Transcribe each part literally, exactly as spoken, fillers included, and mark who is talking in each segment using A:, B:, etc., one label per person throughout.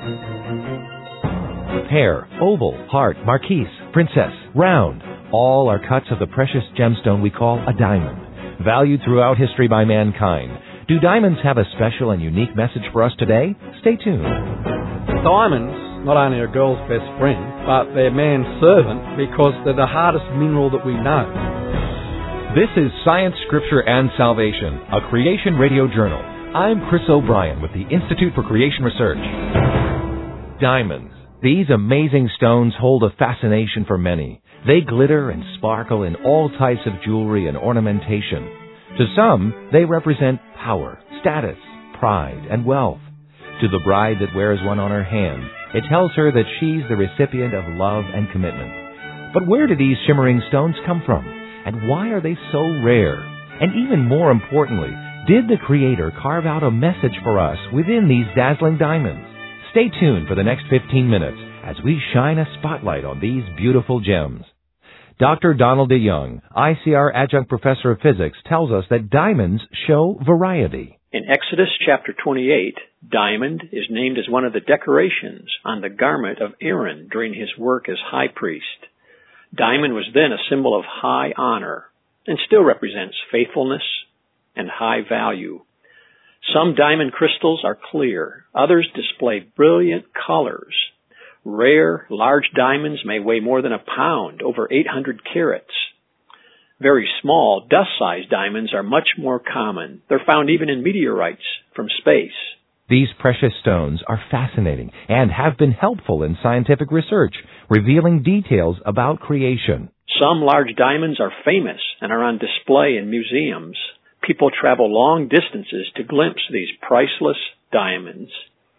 A: Pear, oval, heart, marquise, princess, round. All are cuts of the precious gemstone we call a diamond, valued throughout history by mankind. Do diamonds have a special and unique message for us today? Stay tuned.
B: Diamonds not only are a girl's best friend, but they're man's servant because they're the hardest mineral that we know.
A: This is Science, Scripture, and Salvation, a Creation Radio Journal. I'm Chris O'Brien with the Institute for Creation Research. Diamonds. These amazing stones hold a fascination for many. They glitter and sparkle in all types of jewelry and ornamentation. To some, they represent power, status, pride, and wealth. To the bride that wears one on her hand, it tells her that she's the recipient of love and commitment. But where do these shimmering stones come from? And why are they so rare? And even more importantly, did the Creator carve out a message for us within these dazzling diamonds? Stay tuned for the next fifteen minutes as we shine a spotlight on these beautiful gems. Doctor Donald DeYoung, I C R Adjunct Professor of Physics, tells us that diamonds show variety.
C: In Exodus chapter twenty-eight, diamond is named as one of the decorations on the garment of Aaron during his work as high priest. Diamond was then a symbol of high honor and still represents faithfulness and high value. Some diamond crystals are clear. Others display brilliant colors. Rare, large diamonds may weigh more than a pound, over eight hundred carats. Very small, dust-sized diamonds are much more common. They're found even in meteorites from space.
A: These precious stones are fascinating and have been helpful in scientific research, revealing details about creation.
C: Some large diamonds are famous and are on display in museums. People travel long distances to glimpse these priceless diamonds.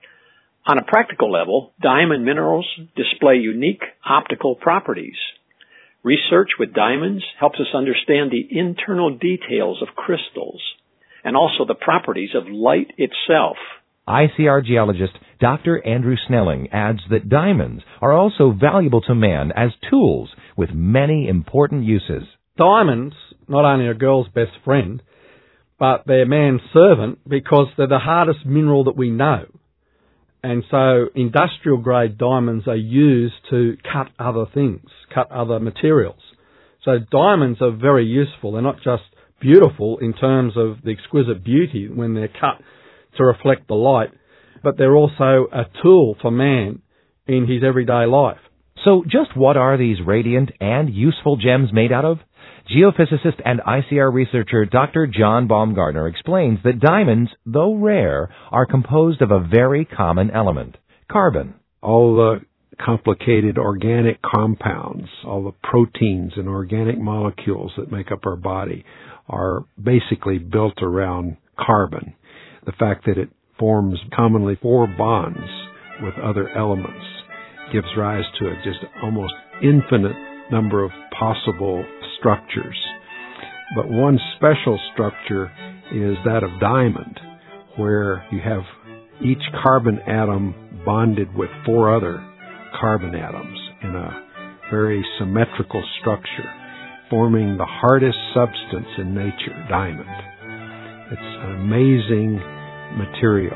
C: On a practical level, diamond minerals display unique optical properties. Research with diamonds helps us understand the internal details of crystals and also the properties of light itself.
A: I C R geologist Doctor Andrew Snelling adds that diamonds are also valuable to man as tools with many important uses.
B: Diamonds not only are a girl's best friend, but they're man's servant because they're the hardest mineral that we know. And so industrial-grade diamonds are used to cut other things, cut other materials. So diamonds are very useful. They're not just beautiful in terms of the exquisite beauty when they're cut to reflect the light, but they're also a tool for man in his everyday life.
A: So just what are these radiant and useful gems made out of? Geophysicist and I C R researcher Doctor John Baumgartner explains that diamonds, though rare, are composed of a very common element, carbon.
D: All the complicated organic compounds, all the proteins and organic molecules that make up our body are basically built around carbon. The fact that it forms commonly four bonds with other elements gives rise to a just almost infinite number of possible structures. But one special structure is that of diamond, where you have each carbon atom bonded with four other carbon atoms in a very symmetrical structure, forming the hardest substance in nature, diamond. It's an amazing material.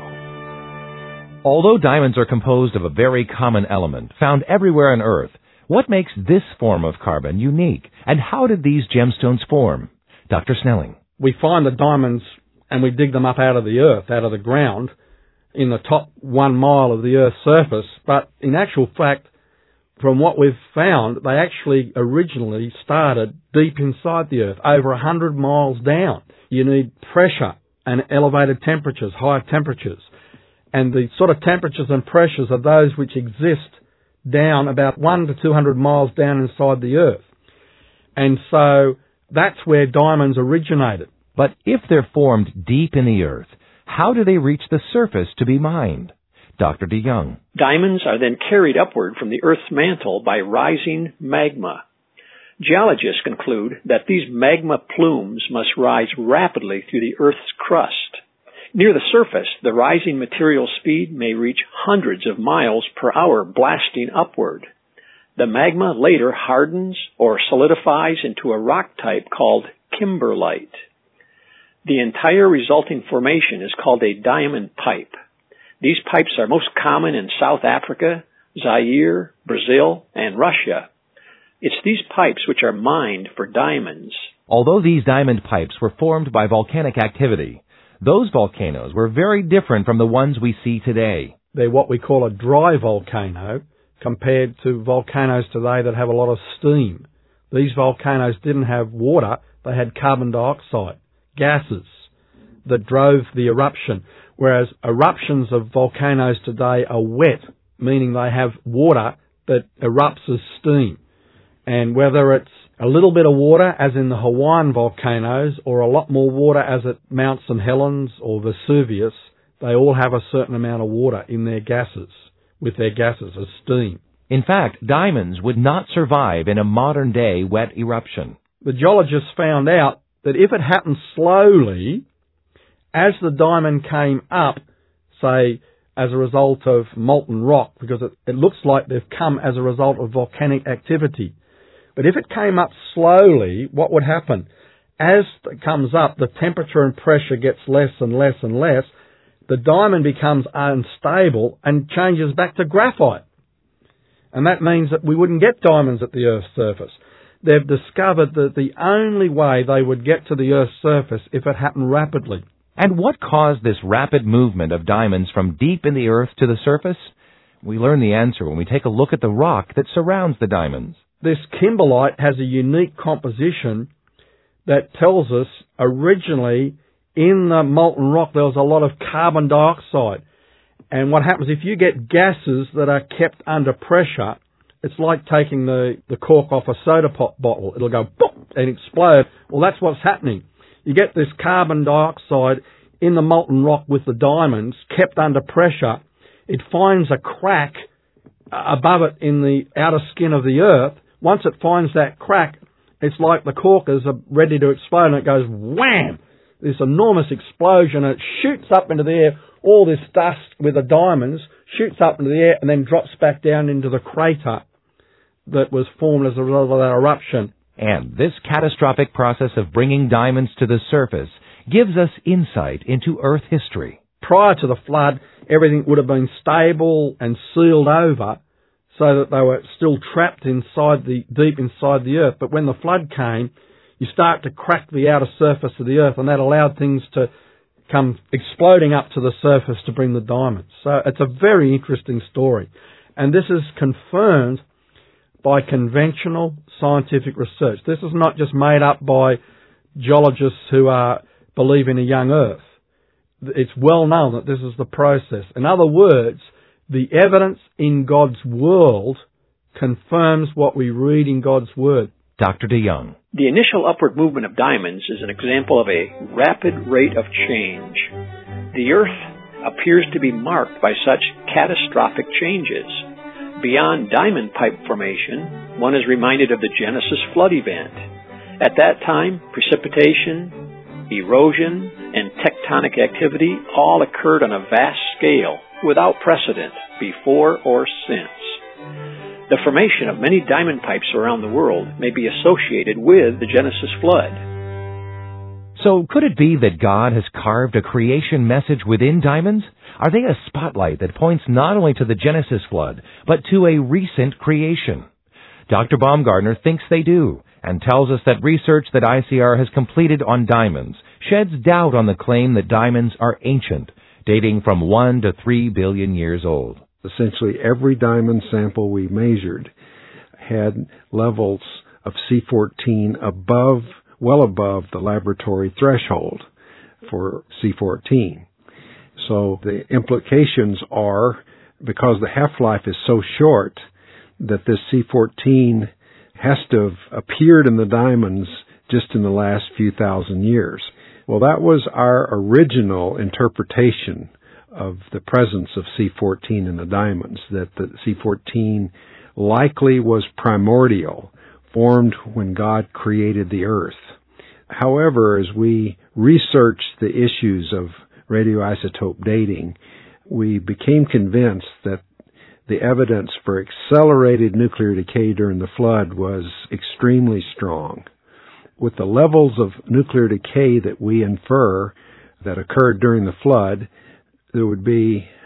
A: Although diamonds are composed of a very common element found everywhere on Earth, what makes this form of carbon unique, and how did these gemstones form? Doctor Snelling.
B: We find the diamonds and we dig them up out of the earth, out of the ground, in the top one mile of the Earth's surface, but in actual fact, from what we've found, they actually originally started deep inside the Earth, over one hundred miles down. You need pressure and elevated temperatures, high temperatures. And the sort of temperatures and pressures are those which exist down about one to two hundred miles down inside the Earth. And so that's where diamonds originated.
A: But if they're formed deep in the Earth, how do they reach the surface to be mined? Doctor DeYoung.
C: Diamonds are then carried upward from the Earth's mantle by rising magma. Geologists conclude that these magma plumes must rise rapidly through the Earth's crust. Near the surface, the rising material speed may reach hundreds of miles per hour, blasting upward. The magma later hardens or solidifies into a rock type called kimberlite. The entire resulting formation is called a diamond pipe. These pipes are most common in South Africa, Zaire, Brazil, and Russia. It's these pipes which are mined for diamonds.
A: Although these diamond pipes were formed by volcanic activity, those volcanoes were very different from the ones we see today.
B: They're what we call a dry volcano compared to volcanoes today that have a lot of steam. These volcanoes didn't have water, they had carbon dioxide, gases that drove the eruption, whereas eruptions of volcanoes today are wet, meaning they have water that erupts as steam. And whether it's a little bit of water, as in the Hawaiian volcanoes, or a lot more water, as at Mount Saint Helens or Vesuvius, they all have a certain amount of water in their gases, with their gases as steam.
A: In fact, diamonds would not survive in a modern-day wet eruption.
B: The geologists found out that if it happened slowly, as the diamond came up, say, as a result of molten rock, because it, it looks like they've come as a result of volcanic activity. But if it came up slowly, what would happen? As it comes up, the temperature and pressure gets less and less and less. The diamond becomes unstable and changes back to graphite. And that means that we wouldn't get diamonds at the Earth's surface. They've discovered that the only way they would get to the Earth's surface if it happened rapidly.
A: And what caused this rapid movement of diamonds from deep in the Earth to the surface? We learn the answer when we take a look at the rock that surrounds the diamonds.
B: This kimberlite has a unique composition that tells us originally in the molten rock there was a lot of carbon dioxide. And what happens if you get gases that are kept under pressure, it's like taking the, the cork off a soda pop bottle. It'll go boop and explode. Well, that's what's happening. You get this carbon dioxide in the molten rock with the diamonds kept under pressure. It finds a crack above it in the outer skin of the Earth. Once it finds that crack, it's like the corkers are ready to explode, and it goes wham! This enormous explosion, and it shoots up into the air. All this dust with the diamonds shoots up into the air and then drops back down into the crater that was formed as a result of that eruption.
A: And this catastrophic process of bringing diamonds to the surface gives us insight into Earth history.
B: Prior to the flood, everything would have been stable and sealed over so that they were still trapped inside the deep inside the Earth. But when the flood came, you start to crack the outer surface of the Earth, and that allowed things to come exploding up to the surface to bring the diamonds. So it's a very interesting story. And this is confirmed by conventional scientific research. This is not just made up by geologists who are believe in a young Earth. It's well known that this is the process. In other words, the evidence in God's world confirms what we read in God's Word.
A: Doctor DeYoung.
C: The initial upward movement of diamonds is an example of a rapid rate of change. The Earth appears to be marked by such catastrophic changes. Beyond diamond pipe formation, one is reminded of the Genesis flood event. At that time, precipitation, erosion, and tectonic activity all occurred on a vast scale without precedent before or since. The formation of many diamond pipes around the world may be associated with the Genesis flood.
A: So could it be that God has carved a creation message within diamonds? Are they a spotlight that points not only to the Genesis flood, but to a recent creation? Doctor Baumgartner thinks they do, and tells us that research that I C R has completed on diamonds sheds doubt on the claim that diamonds are ancient, dating from one to three billion years old.
D: Essentially every diamond sample we measured had levels of C fourteen above, well above the laboratory threshold for C fourteen. So the implications are, because the half-life is so short, that this C fourteen has to have appeared in the diamonds just in the last few thousand years. Well, that was our original interpretation of the presence of C fourteen in the diamonds, that the C fourteen likely was primordial, formed when God created the earth. However, as we researched the issues of radioisotope dating, we became convinced that the evidence for accelerated nuclear decay during the flood was extremely strong. With the levels of nuclear decay that we infer that occurred during the flood, there would be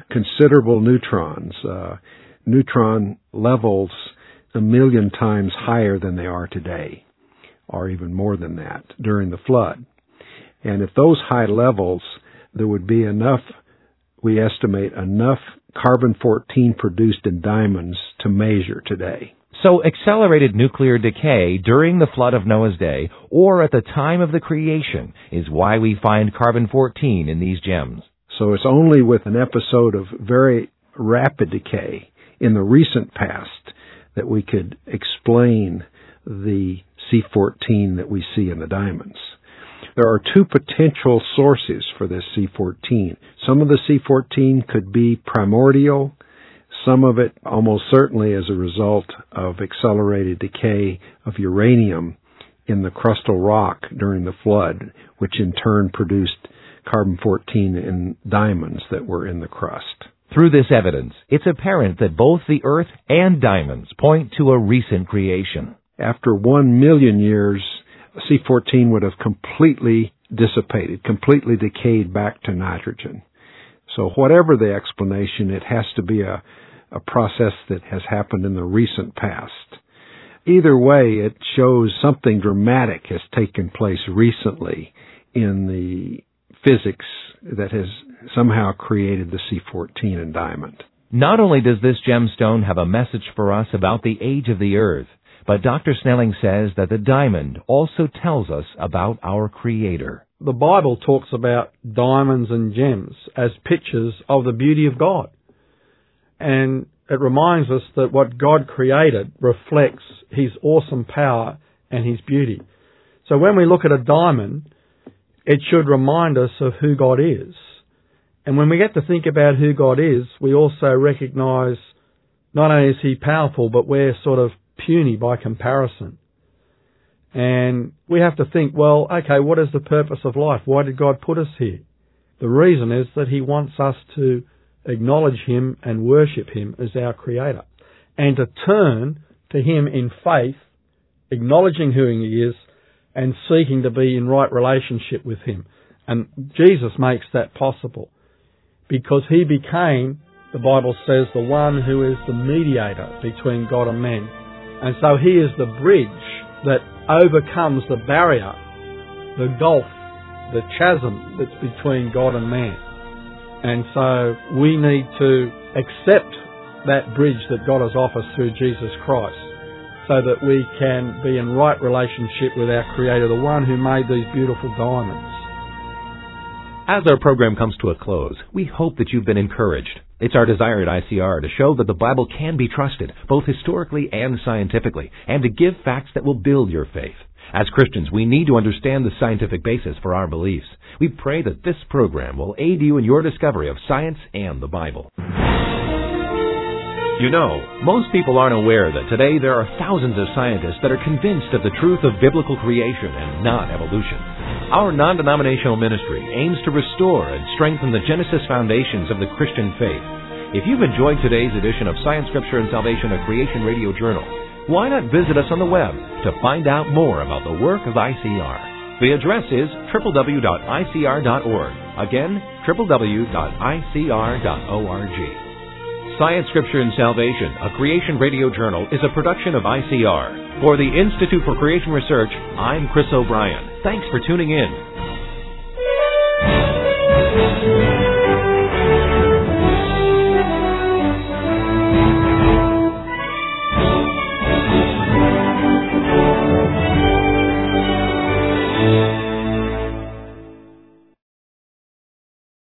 D: considerable neutrons, uh, neutron levels a million times higher than they are today, or even more than that, during the flood. And at those high levels, there would be enough, we estimate, enough carbon fourteen produced in diamonds to measure today.
A: So accelerated nuclear decay during the flood of Noah's day or at the time of the creation is why we find carbon fourteen in these gems.
D: So it's only with an episode of very rapid decay in the recent past that we could explain the C fourteen that we see in the diamonds. There are two potential sources for this C fourteen. Some of the C fourteen could be primordial. Some of it almost certainly as a result of accelerated decay of uranium in the crustal rock during the flood, which in turn produced carbon fourteen in diamonds that were in the crust.
A: Through this evidence, it's apparent that both the Earth and diamonds point to a recent creation.
D: After one million years, C fourteen would have completely dissipated, completely decayed back to nitrogen. So whatever the explanation, it has to be a a process that has happened in the recent past. Either way, it shows something dramatic has taken place recently in the physics that has somehow created the C fourteen in diamond.
A: Not only does this gemstone have a message for us about the age of the Earth, but Doctor Snelling says that the diamond also tells us about our Creator.
B: The Bible talks about diamonds and gems as pictures of the beauty of God. And it reminds us that what God created reflects His awesome power and His beauty. So when we look at a diamond, it should remind us of who God is. And when we get to think about who God is, we also recognize not only is He powerful, but we're sort of puny by comparison. And we have to think, well, okay, what is the purpose of life? Why did God put us here? The reason is that He wants us to acknowledge Him and worship Him as our Creator, and to turn to Him in faith, acknowledging who He is, and seeking to be in right relationship with Him. And Jesus makes that possible, because He became, the Bible says, the one who is the mediator between God and man. And so He is the bridge that overcomes the barrier, the gulf, the chasm that's between God and man. And so we need to accept that bridge that God has offered through Jesus Christ, so that we can be in right relationship with our Creator, the one who made these beautiful diamonds.
A: As our program comes to a close, we hope that you've been encouraged. It's our desire at I C R to show that the Bible can be trusted, both historically and scientifically, and to give facts that will build your faith. As Christians, we need to understand the scientific basis for our beliefs. We pray that this program will aid you in your discovery of science and the Bible. You know, most people aren't aware that today there are thousands of scientists that are convinced of the truth of biblical creation and not evolution. Our non-denominational ministry aims to restore and strengthen the Genesis foundations of the Christian faith. If you've enjoyed today's edition of Science, Scripture, and Salvation, a Creation Radio Journal, why not visit us on the web to find out more about the work of I C R? The address is w w w dot i c r dot org. Again, w w w dot i c r dot org. Science, Scripture, and Salvation, a Creation Radio Journal, is a production of I C R. For the Institute for Creation Research, I'm Chris O'Brien. Thanks for tuning in.